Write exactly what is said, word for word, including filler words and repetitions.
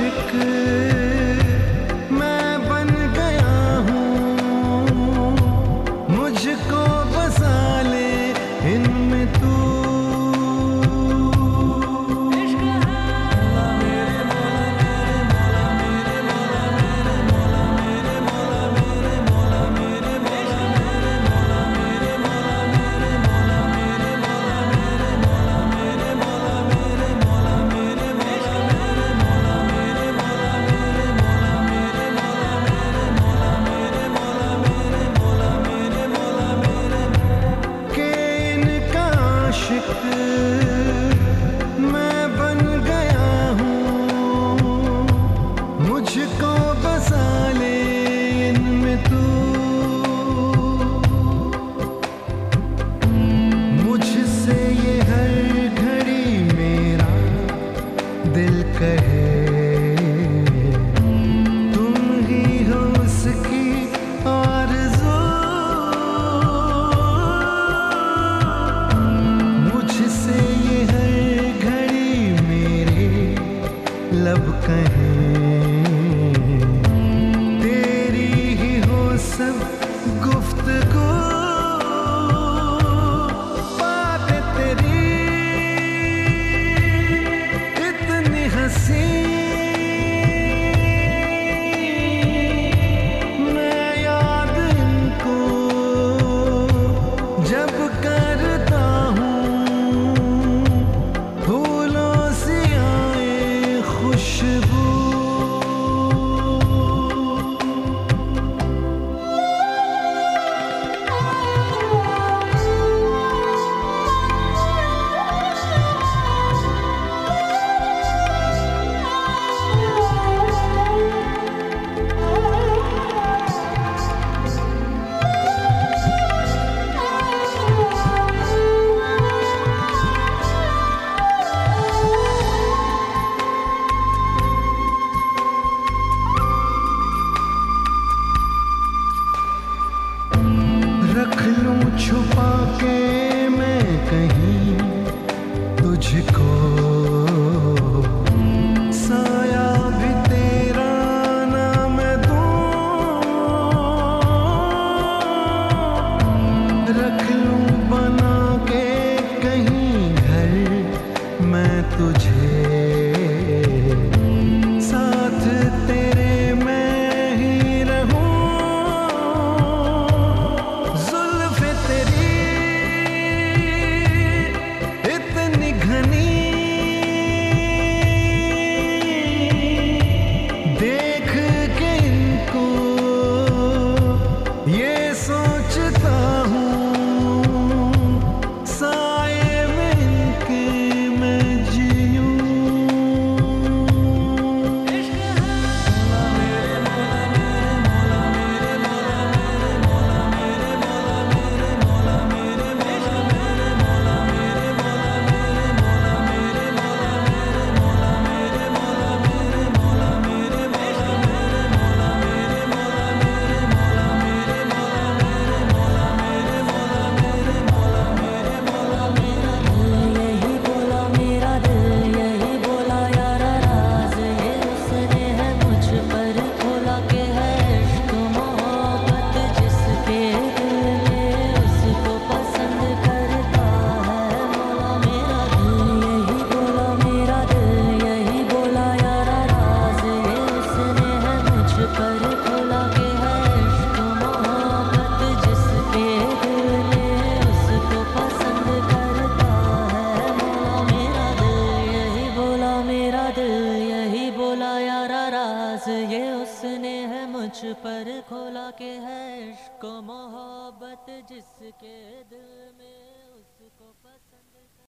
आशिक मैं बन गया हूँ, मुझको बसा ले इनमें तू। मैं बन गया हूँ, मुझको बसा ले इनमें तू। मुझसे ये हर घड़ी मेरा दिल कहे, तुम ही हो उसकी आरज़ू। मुझसे ये हर घड़ी मेरे लब कहें, तेरी ही हो सब गुफ्तगू। बातें तेरी इतनी हंसी, मैं याद इनको जब करता हूँ, फूलों सी आए खुशबू। रख लूं छुपा के मैं कहीं तुझको, साया भी तेरा ना मैं दूं। रख लूं बना के कहीं घर मैं तुझे, साथ तेरे मैं ही रहूं। देख के इनको ये सोचता हूँ, साए में इनके मैं जीऊँ। ये उसने है मुझ पर खोला के है इश्क मोहब्बत जिसके दिल में उसको